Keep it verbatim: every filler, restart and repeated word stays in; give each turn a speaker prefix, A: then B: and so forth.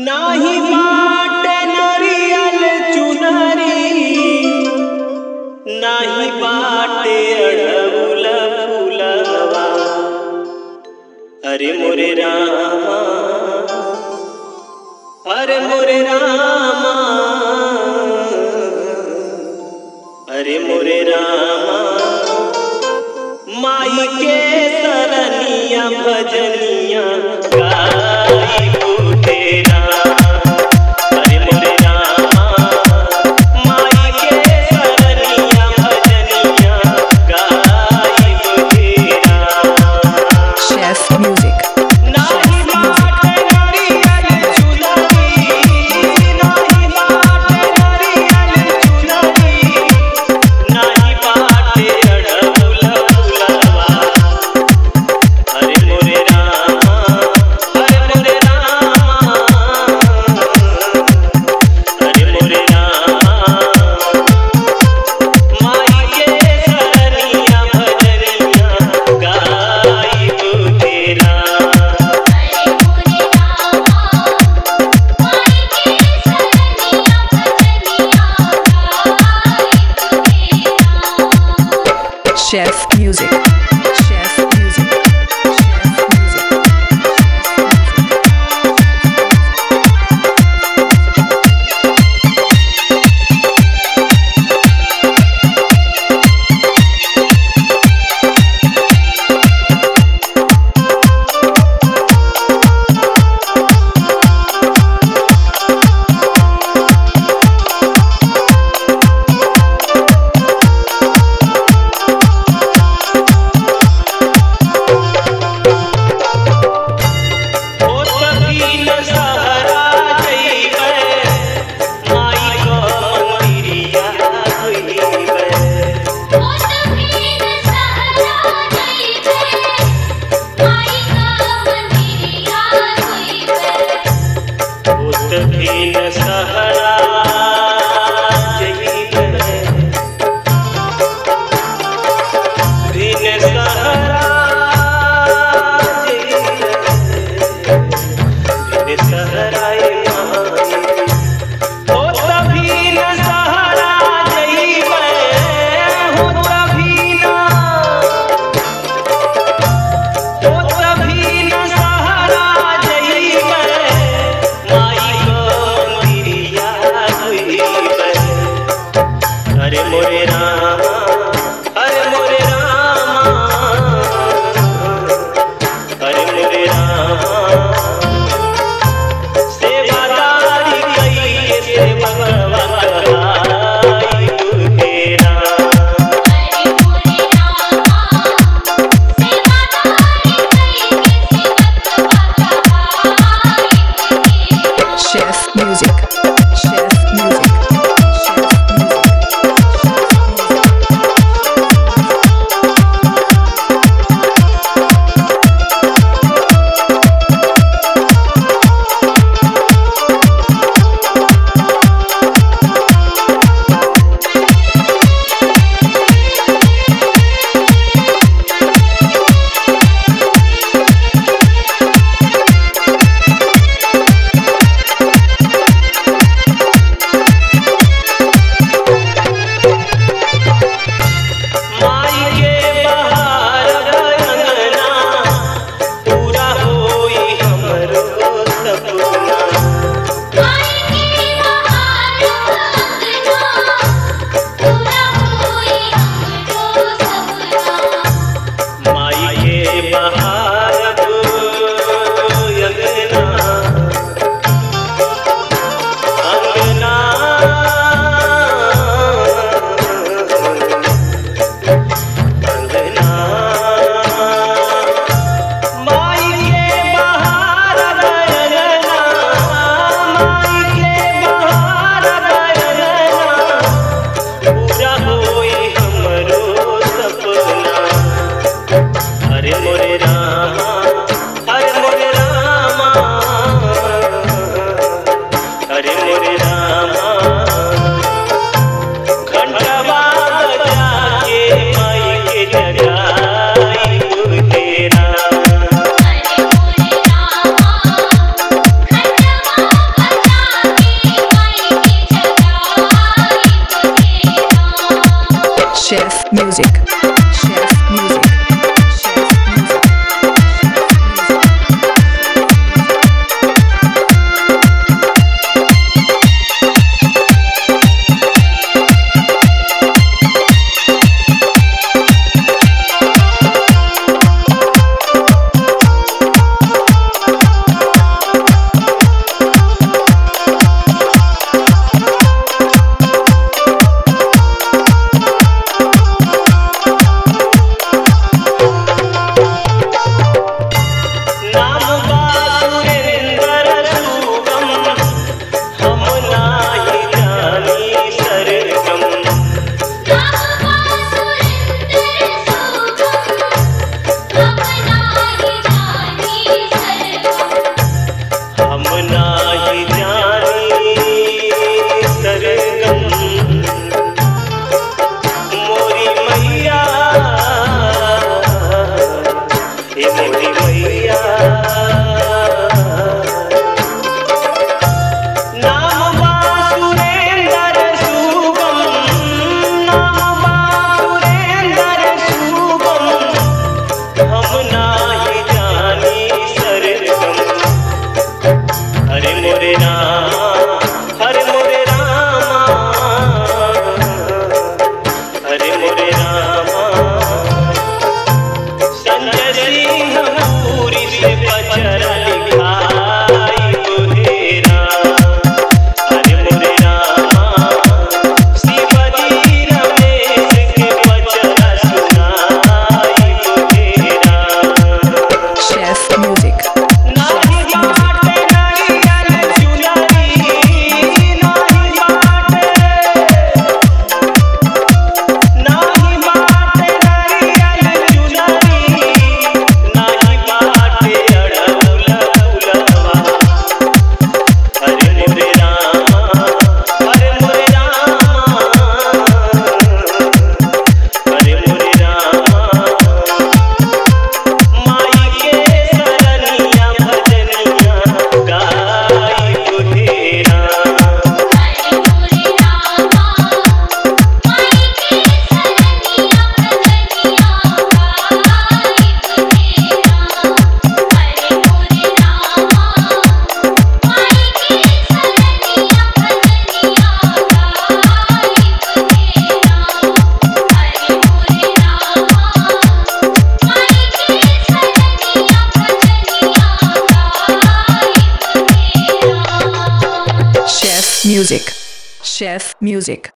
A: नाही बाटे नरियल चुनरी, नाही बाटे अड़हुल फूलवा। अरे मोरे रामा, अरे मोरे रामा, अरे मोरे रामा, माई के सरनिया भजनिया गाई तेरा। अरे मोरे रामा, माई के सरनिया भजनिया गाई तेरा।
B: Chef Music.
A: नाही बाटे नरियल चुनरी, नाही बाटे नरियल चुनरी, नाही बाटे अड़हुल फूलवा। अरे मोरे रामा, बा सुरेंद्र सुगम हम नाही जानी सरगम हम नाही जानी सरगम मोरी मैया हे मोरी मैया नाम बा सुरेंद्र सुगम नाम बा सुरेंद्र सुगम हम नाही जानी सरगम हरे मोरे रामा हरे मोरे रामा हरे मोरे रामा संजय सिंह पूरी से पचरा लिखाई बुहेरा हरे मोरे रामा शिवजी रमेश के पचरा सुनाई बुहेरा
B: Chef Music.
A: नाही बाटे नरियल चुनरी नाही बाटे नाही बाटे नरियल चुनरी नाही बाटे अड़हुल फुलवा हरे मोरे रामा हरे मोरे रामा हरे मोरे रामा माई के सरनिया भजनिया गाई बुहेरा
B: Chef Music. Chef Music.